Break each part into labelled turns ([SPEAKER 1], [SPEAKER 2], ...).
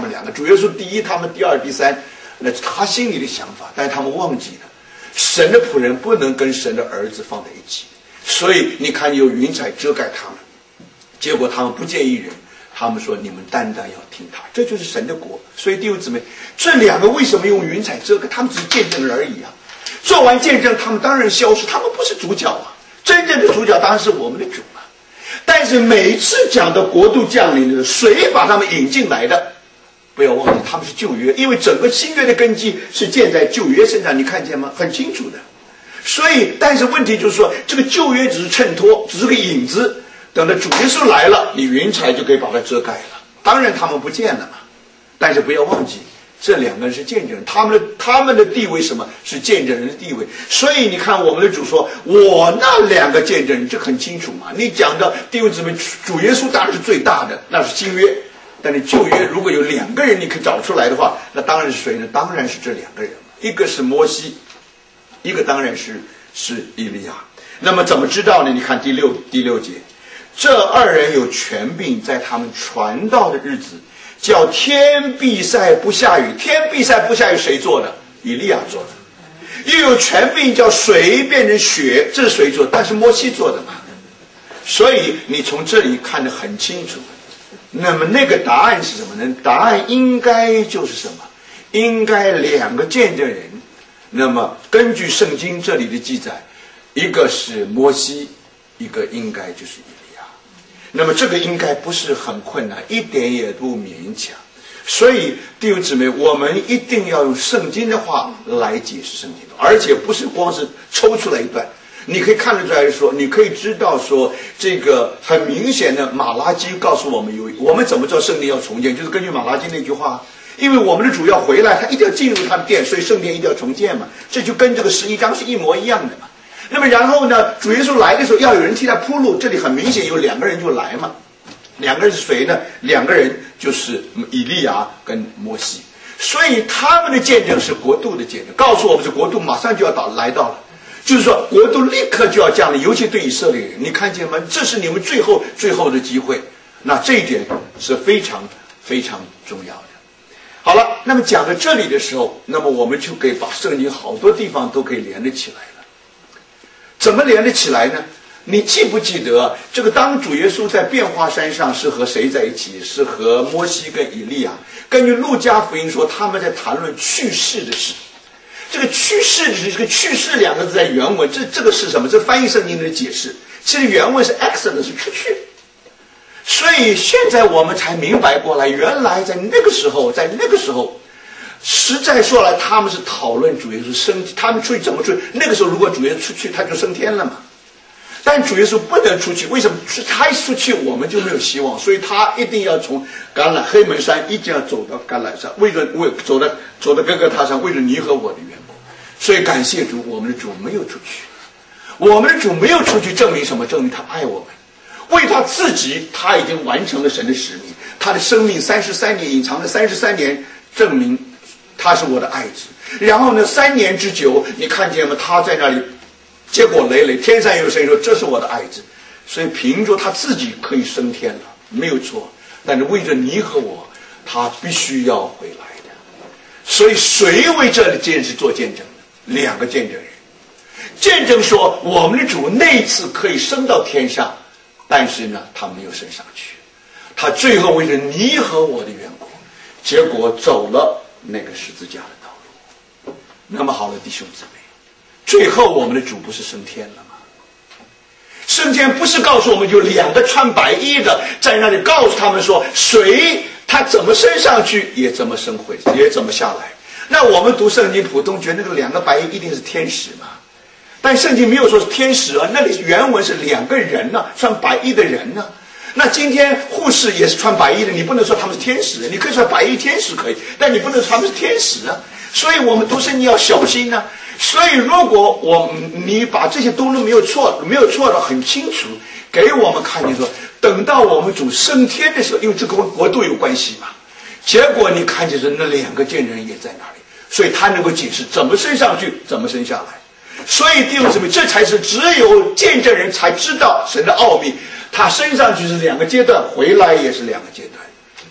[SPEAKER 1] 们两个，主耶稣第一，他们第二、第三，那是他心里的想法，但是他们忘记了，神的仆人不能跟神的儿子放在一起，所以你看有云彩遮盖他们，结果他们不见一人，他们说你们单单要听他，这就是神的国。所以弟兄姊妹，这两个为什么用云彩遮盖？他们只是见证人而已啊。做完见证，他们当然消失，他们不是主角啊，真正的主角当然是我们的主啊。但是每次讲的国度降临的，谁把他们引进来的？不要忘记，他们是旧约，因为整个新约的根基是建在旧约身上，你看见吗？很清楚的。所以，但是问题就是说，这个旧约只是衬托，只是个影子。等到主耶稣来了，你云彩就可以把它遮盖了。当然他们不见了嘛，但是不要忘记，这两个人是见证人，他们的地位什么？是见证人的地位。所以你看，我们的主说，我那两个见证人，这很清楚嘛。你讲的弟兄姊妹，主耶稣当然是最大的，那是新约。但是旧约如果有两个人你可以找出来的话，那当然是谁呢？当然是这两个人，一个是摩西，一个当然是以利亚。那么怎么知道呢？你看第六节，这二人有权柄，在他们传道的日子，叫天闭塞不下雨。天闭塞不下雨谁做的？以利亚做的。又有权柄叫水变成血，这是谁做的？但是摩西做的嘛。所以你从这里看得很清楚。那么那个答案是什么呢？答案应该就是什么？应该两个见证人。那么根据圣经这里的记载，一个是摩西，一个应该就是以利亚。那么这个应该不是很困难，一点也不勉强。所以弟兄姊妹，我们一定要用圣经的话来解释圣经，而且不是光是抽出来一段。你可以看得出来说，你可以知道说，这个很明显的马拉基告诉我们我们怎么知道圣殿要重建，就是根据马拉基那句话，因为我们的主要回来，他一定要进入他的殿，所以圣殿一定要重建嘛，这就跟这个11章是一模一样的嘛。那么然后呢，主耶稣来的时候要有人替他铺路，这里很明显有两个人就来嘛。两个人是谁呢？两个人就是以利亚跟摩西，所以他们的见证是国度的见证，告诉我们这国度马上就要来到了。就是说国度立刻就要降临，尤其对以色列人，你看见吗？这是你们最后的机会，那这一点是非常非常重要的。好了，那么讲到这里的时候，那么我们就可以把圣经好多地方都可以连得起来了。怎么连得起来呢？你记不记得这个当主耶稣在变化山上是和谁在一起？是和摩西跟以利亚。根据路加福音说，他们在谈论去世的事。这个去世是这个去世两个字在原文，这个是什么？这翻译圣经的解释，其实原文是 exodus， 是出去。所以现在我们才明白过来，原来在那个时候，实在说来，他们是讨论主耶稣升，他们出去怎么出去？那个时候如果主耶稣出去，他就升天了嘛。但主耶稣不能出去，为什么？他一出去，我们就没有希望，所以他一定要从黑门山一定要走到橄榄山，走到各个他山，为了你和我的缘故。所以感谢主，我们的主没有出去。我们的主没有出去，证明什么？证明他爱我们。为他自己，他已经完成了神的使命。他的生命33年，隐藏了33年，证明他是我的爱子。然后呢，3年之久，你看见吗？他在那里结果累累，天上有声音说：“这是我的爱子。”所以凭着他自己可以升天了，没有错。但是为着你和我，他必须要回来的。所以谁为这件事做见证呢？两个见证人，见证说我们的主那次可以升到天上，但是呢，他没有升上去。他最后为着你和我的缘故，结果走了那个十字架的道路。那么好了，弟兄姊妹。最后我们的主不是升天了吗？升天不是告诉我们有两个穿白衣的在那里告诉他们说，谁他怎么升上去也怎么升回，也怎么下来。那我们读圣经普通觉得那个两个白衣一定是天使嘛，但圣经没有说是天使啊，那里原文是两个人呢，穿白衣的人呢。那今天护士也是穿白衣的，你不能说他们是天使，你可以说白衣天使可以，但你不能说他们是天使啊。所以我们读圣经要小心呢。所以如果你把这些都没有错的很清楚，给我们看见说，等到我们主升天的时候，因为这跟国度有关系嘛，结果你看见说那两个见证人也在那里，所以他能够解释怎么升上去，怎么升下来。所以弟兄姊妹，这才是只有见证人才知道神的奥秘。他升上去是两个阶段，回来也是两个阶段。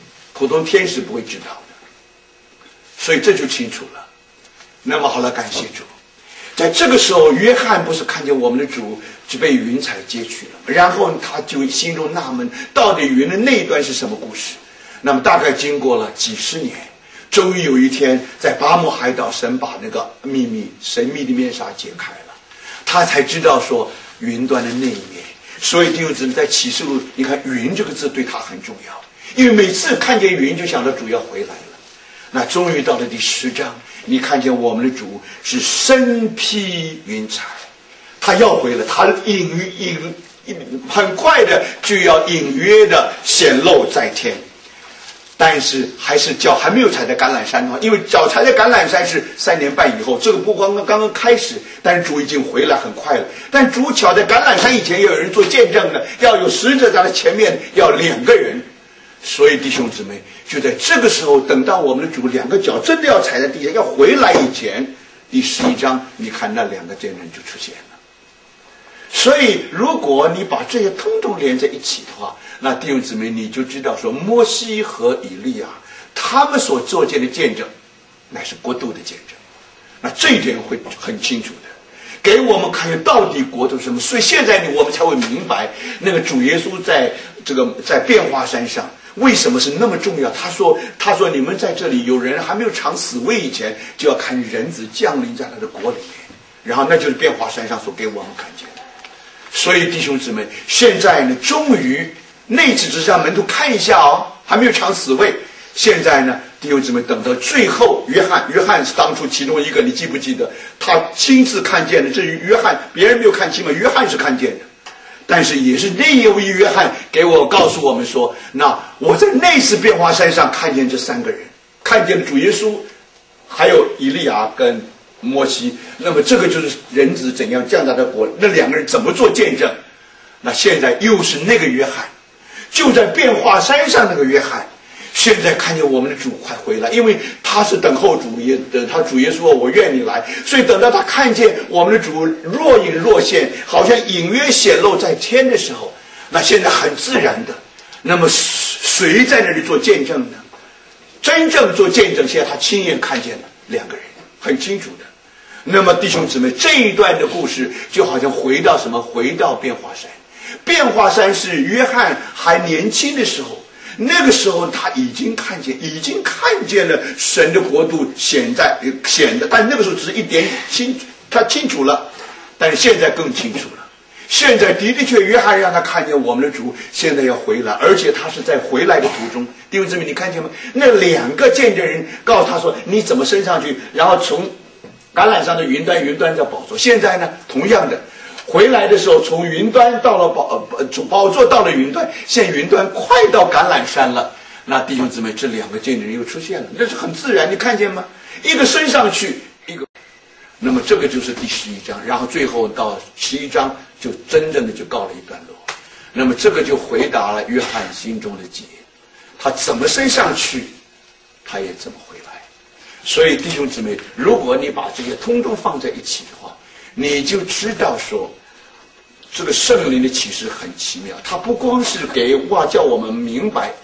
[SPEAKER 1] 普通天使不会知道的，所以这就清楚了。那么好了，感谢主。在这个时候，约翰不是看见我们的主就被云彩接去了，然后他就心中纳闷，到底云的那一端是什么故事？那么大概经过了几十年，终于有一天，在巴木海岛，神把那个神秘的面纱解开了，他才知道说云端的那一面。所以弟兄姊妹，在启示录，你看云这个字对他很重要，因为每次看见云就想到主要回来了。那终于到了第10章，你看见我们的主是身披云彩，他要回来，他很快的就要隐约的显露在天。但是还是脚还没有踩在橄榄山的话，因为脚踩在橄榄山是3年半以后，这个不光刚刚开始，但是主已经回来很快了。但主巧在橄榄山以前要有人做见证的，要有使者在他前面，要2个人。所以弟兄姊妹，就在这个时候，等到我们的主2个脚真的要踩在地上要回来以前，第11章你看那2个见证就出现了。所以如果你把这些通通连在一起的话，那弟兄姊妹你就知道说，摩西和以利亚他们所做见的见证乃是国度的见证，那这一点会很清楚的给我们看到底国度是什么。所以现在我们才会明白那个主耶稣在变化山上为什么是那么重要。他说你们在这里有人还没有尝死味以前，就要看人子降临在他的国里面，然后那就是变化山上所给我们看见的。所以弟兄姊妹，现在呢终于那次只是让门徒看一下还没有尝死味。现在呢弟兄姊妹，等到最后约翰是当初其中一个，你记不记得他亲自看见的？这约翰别人没有看清嘛，约翰是看见的。但是也是那一位约翰告诉我们说，那我在那次变化山上看见这3个人，看见了主耶稣，还有以利亚跟摩西。那么这个就是人子怎样降在他国，那2个人怎么做见证。那现在又是那个约翰，就在变化山上那个约翰，现在看见我们的主快回来，因为他是等候主他主耶稣我愿你来，所以等到他看见我们的主若隐若现，好像隐约显露在天的时候，那现在很自然的，那么谁在那里做见证呢？真正做见证，现在他亲眼看见了2个人，很清楚的。那么弟兄姊妹，这一段的故事就好像回到变化山。变化山是约翰还年轻的时候，那个时候他已经看见了神的国度显的，但那个时候只是一点他清楚了，但是现在更清楚了。现在的确约翰让他看见我们的主现在要回来，而且他是在回来的途中。弟兄姊妹，你看见吗？那2个见证人告诉他说你怎么升上去，然后从橄榄上的云端叫宝座。现在呢同样的，回来的时候从云端到了宝座到了云端，现在云端快到橄榄山了。那弟兄姊妹，这2个见证人又出现了，这是很自然，你看见吗？一个升上去，一个，那么这个就是第11章，然后最后到11章就真正的就告了一段落。那么这个就回答了约翰心中的结，他怎么升上去，他也怎么回来。所以弟兄姊妹，如果你把这些通通放在一起的话，你就知道说这个圣灵的启示很奇妙，它不光是叫我们明白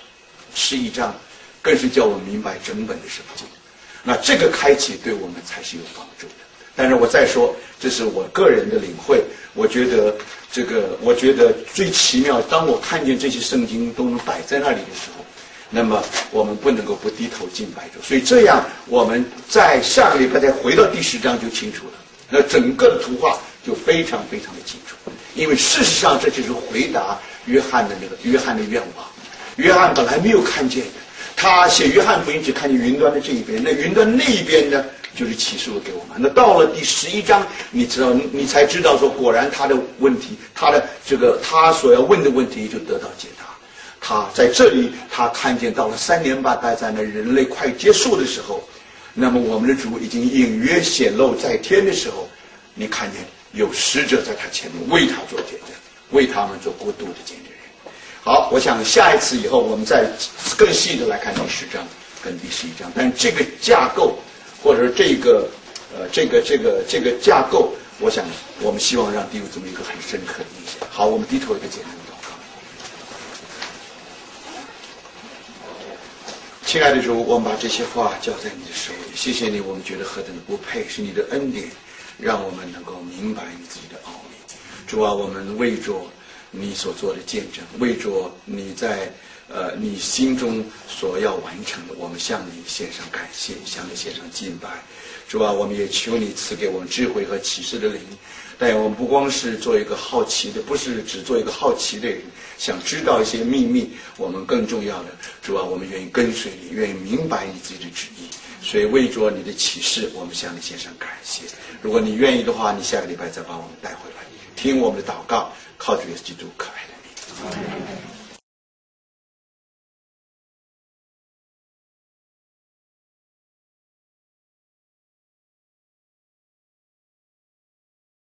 [SPEAKER 1] 11章，更是叫我们明白整本的圣经。那这个开启对我们才是有帮助的。但是我再说，这是我个人的领会，我觉得最奇妙，当我看见这些圣经都能摆在那里的时候，那么我们不能够不低头敬拜主。所以这样我们在下个礼拜再回到第10章就清楚了，那整个的图画就非常非常的清楚。因为事实上这就是回答约翰的愿望。约翰本来没有看见的，他写约翰福音只看见云端的这一边，那云端那一边呢就是启示录给我们。那到了第11章，你才知道说，果然他的问题，他所要问的问题就得到解答。他在这里，他看见到了3年半待在那人类快结束的时候，那么我们的主已经隐约显露在天的时候，你看见有使者在他前面为他做见证，为他们做国度的见证人。好，我想下一次以后我们再更细的来看第10章跟第11章，但这个架构或者这个架构，我想我们希望让弟兄这么一个很深刻的印象。好，我们低头一个简单的祷告。 亲爱的主，我们把这些话交在你的手里，谢谢你，我们觉得何等的不配，是你的恩典让我们能够明白你自己的奥秘。主啊，我们为着你所做的见证，为着你在你心中所要完成的，我们向你献上感谢，向你献上敬拜。主啊，我们也求你赐给我们智慧和启示的灵，但我们不光是做一个好奇的，不是只做一个好奇的人，想知道一些秘密，我们更重要的，主啊，我们愿意跟随你，愿意明白你自己的旨意。所以为着你的启示，我们向你献上感谢。如果你愿意的话，你下个礼拜再把我们带回来，听我们的祷告，靠主耶稣基督可爱的名。